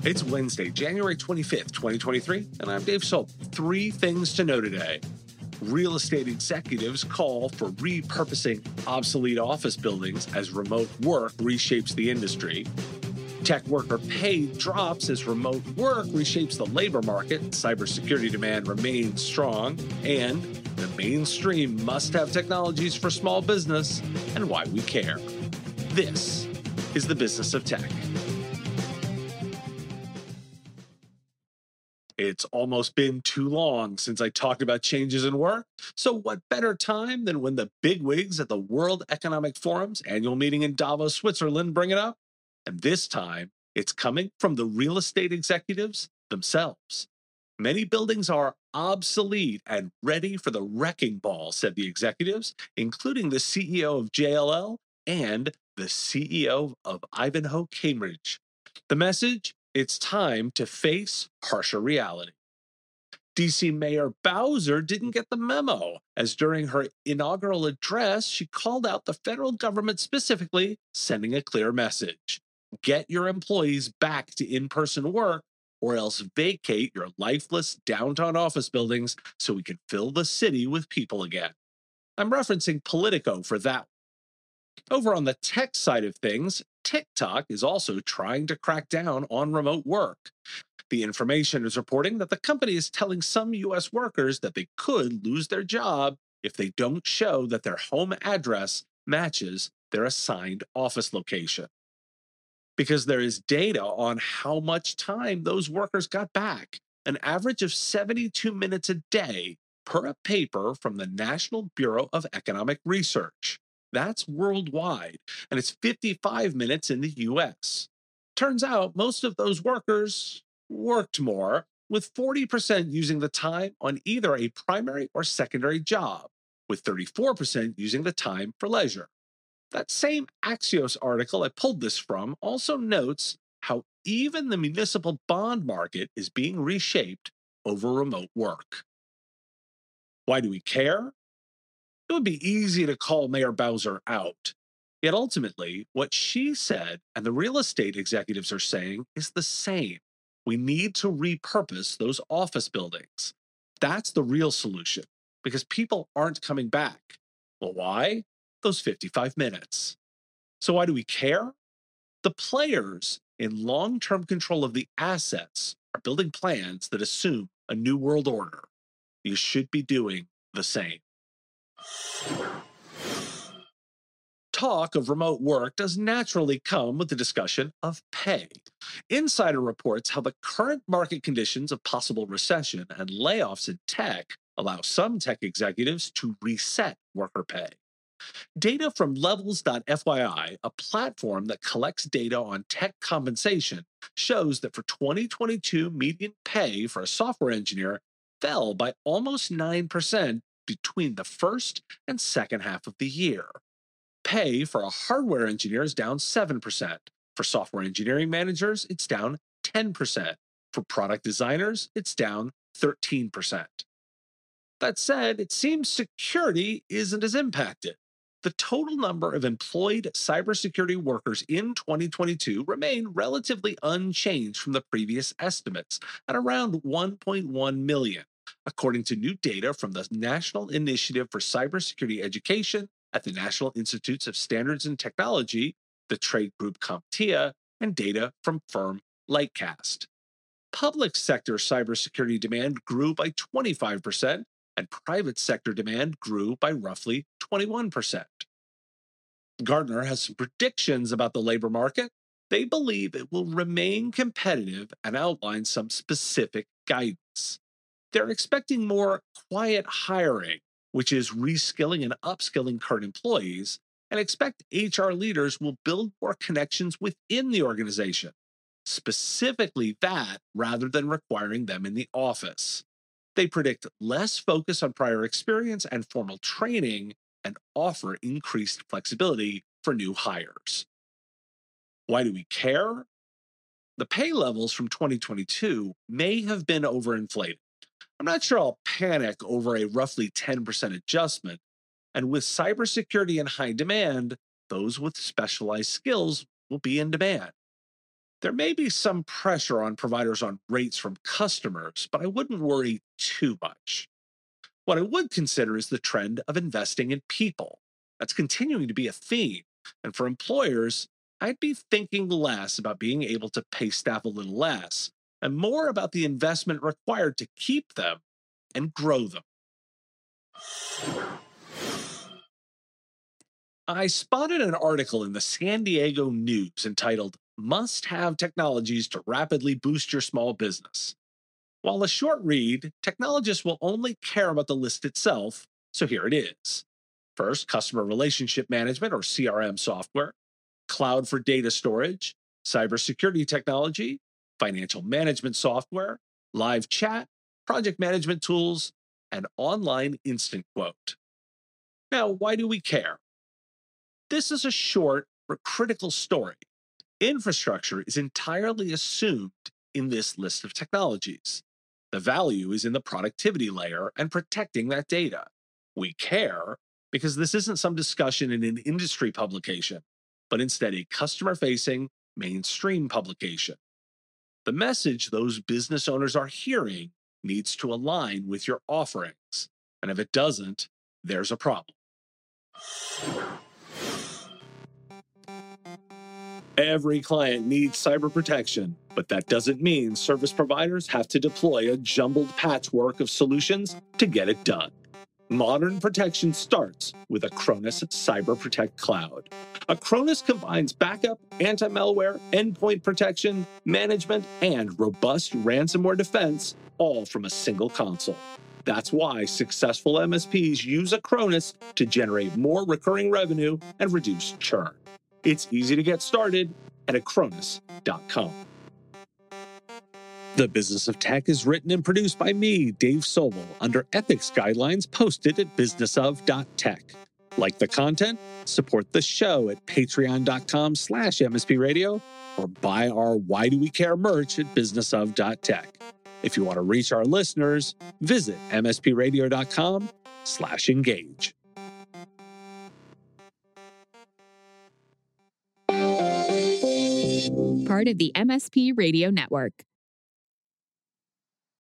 It's Wednesday, January 25th, 2023, and I'm Dave Soul. Three things to know today. Real estate executives call for repurposing obsolete office buildings as remote work reshapes the industry. Tech worker pay drops as remote work reshapes the labor market. Cybersecurity demand remains strong. And the mainstream must-have technologies for small business and why we care. This is the Business of Tech. It's almost been too long since I talked about changes in work. So, what better time than when the bigwigs at the World Economic Forum's annual meeting in Davos, Switzerland bring it up? And this time, it's coming from the real estate executives themselves. Many buildings are obsolete and ready for the wrecking ball, said the executives, including the CEO of JLL and the CEO of Ivanhoe Cambridge. The message? It's time to face harsher reality. DC Mayor Bowser didn't get the memo, as during her inaugural address, she called out the federal government specifically, sending a clear message. Get your employees back to in-person work, or else vacate your lifeless downtown office buildings so we can fill the city with people again. I'm referencing Politico for that. Over on the tech side of things, TikTok is also trying to crack down on remote work. The information is reporting that the company is telling some U.S. workers that they could lose their job if they don't show that their home address matches their assigned office location. Because there is data on how much time those workers got back, an average of 72 minutes a day per a paper from the National Bureau of Economic Research. That's worldwide, and it's 55 minutes in the US. Turns out most of those workers worked more, with 40% using the time on either a primary or secondary job, with 34% using the time for leisure. That same Axios article I pulled this from also notes how even the municipal bond market is being reshaped over remote work. Why do we care? It would be easy to call Mayor Bowser out. Yet ultimately, what she said and the real estate executives are saying is the same. We need to repurpose those office buildings. That's the real solution, because people aren't coming back. Well, why? Those 55 minutes. So why do we care? The players in long-term control of the assets are building plans that assume a new world order. You should be doing the same. Talk of remote work does naturally come with the discussion of pay. Insider reports how the current market conditions of possible recession and layoffs in tech allow some tech executives to reset worker pay. Data from Levels.fyi, a platform that collects data on tech compensation, shows that for 2022, median pay for a software engineer fell by almost 9% between the first and second half of the year. Pay for a hardware engineer is down 7%. For software engineering managers, it's down 10%. For product designers, it's down 13%. That said, it seems security isn't as impacted. The total number of employed cybersecurity workers in 2022 remained relatively unchanged from the previous estimates at around 1.1 million, according to new data from the National Initiative for Cybersecurity Education at the National Institutes of Standards and Technology, the trade group CompTIA, and data from firm Lightcast. Public sector cybersecurity demand grew by 25%, and private sector demand grew by roughly 21%. Gartner has some predictions about the labor market. They believe it will remain competitive and outline some specific guidance. They're expecting more quiet hiring, which is reskilling and upskilling current employees, and expect HR leaders will build more connections within the organization, specifically that rather than requiring them in the office. They predict less focus on prior experience and formal training and offer increased flexibility for new hires. Why do we care? The pay levels from 2022 may have been overinflated. I'm not sure I'll panic over a roughly 10% adjustment, and with cybersecurity in high demand, those with specialized skills will be in demand. There may be some pressure on providers on rates from customers, but I wouldn't worry too much. What I would consider is the trend of investing in people. That's continuing to be a theme. And for employers, I'd be thinking less about being able to pay staff a little less and more about the investment required to keep them and grow them. I spotted an article in the San Diego News entitled Must Have Technologies to Rapidly Boost Your Small Business. While a short read, technologists will only care about the list itself, so here it is. First, customer relationship management or CRM software, cloud for data storage, cybersecurity technology, financial management software, live chat, project management tools, and online instant quote. Now, why do we care? This is a short but critical story. Infrastructure is entirely assumed in this list of technologies. The value is in the productivity layer and protecting that data. We care because this isn't some discussion in an industry publication, but instead a customer facing, mainstream publication. The message those business owners are hearing needs to align with your offerings. And if it doesn't, there's a problem. Every client needs cyber protection, but that doesn't mean service providers have to deploy a jumbled patchwork of solutions to get it done. Modern protection starts with Acronis Cyber Protect Cloud. Acronis combines backup, anti-malware, endpoint protection, management, and robust ransomware defense, all from a single console. That's why successful MSPs use Acronis to generate more recurring revenue and reduce churn. It's easy to get started at acronis.com. The Business of Tech is written and produced by me, Dave Sobel, under ethics guidelines posted at businessof.tech. Like the content? Support the show at patreon.com/MSP Radio or buy our Why Do We Care merch at businessof.tech. If you want to reach our listeners, visit mspradio.com/engage. Part of the MSP Radio Network.